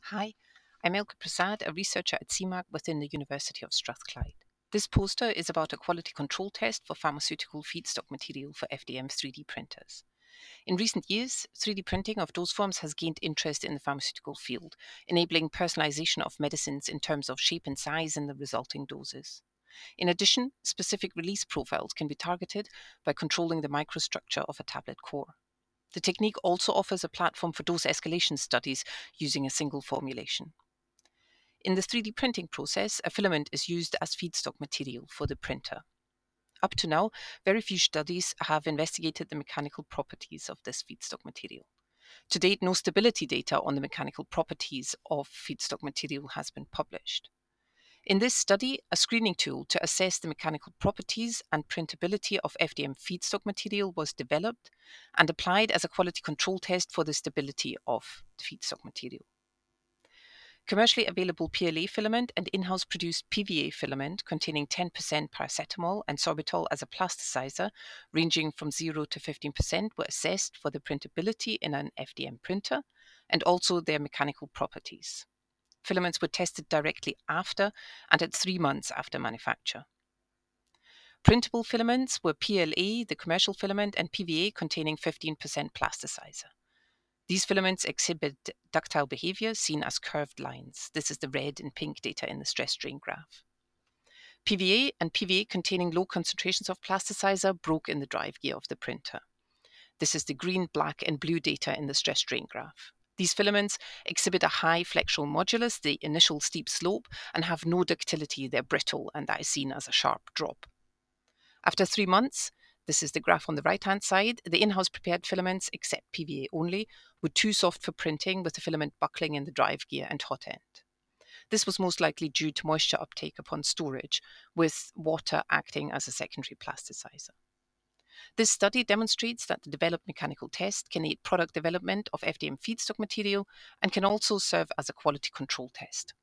Hi, I'm Elke Prasad, a researcher at CIMAC within the University of Strathclyde. This poster is about a quality control test for pharmaceutical feedstock material for FDM 3D printers. In recent years, 3D printing of dose forms has gained interest in the pharmaceutical field, enabling personalization of medicines in terms of shape and size and the resulting doses. In addition, specific release profiles can be targeted by controlling the microstructure of a tablet core. The technique also offers a platform for dose escalation studies using a single formulation. In the 3D printing process, a filament is used as feedstock material for the printer. Up to now, very few studies have investigated the mechanical properties of this feedstock material. To date, no stability data on the mechanical properties of feedstock material has been published. In this study, a screening tool to assess the mechanical properties and printability of FDM feedstock material was developed and applied as a quality control test for the stability of the feedstock material. Commercially available PLA filament and in-house produced PVA filament containing 10% paracetamol and sorbitol as a plasticizer, ranging from 0 to 15%, were assessed for the printability in an FDM printer and also their mechanical properties. Filaments were tested directly after and at 3 months after manufacture. Printable filaments were PLA, the commercial filament, and PVA containing 15% plasticizer. These filaments exhibit ductile behavior seen as curved lines. This is the red and pink data in the stress strain graph. PVA and PVA containing low concentrations of plasticizer broke in the drive gear of the printer. This is the green, black, and blue data in the stress strain graph. These filaments exhibit a high flexural modulus, the initial steep slope, and have no ductility. They're brittle, and that is seen as a sharp drop. After 3 months, this is the graph on the right-hand side, the in-house prepared filaments, except PVA only, were too soft for printing, with the filament buckling in the drive gear and hot end. This was most likely due to moisture uptake upon storage, with water acting as a secondary plasticizer. This study demonstrates that the developed mechanical test can aid product development of FDM feedstock material and can also serve as a quality control test.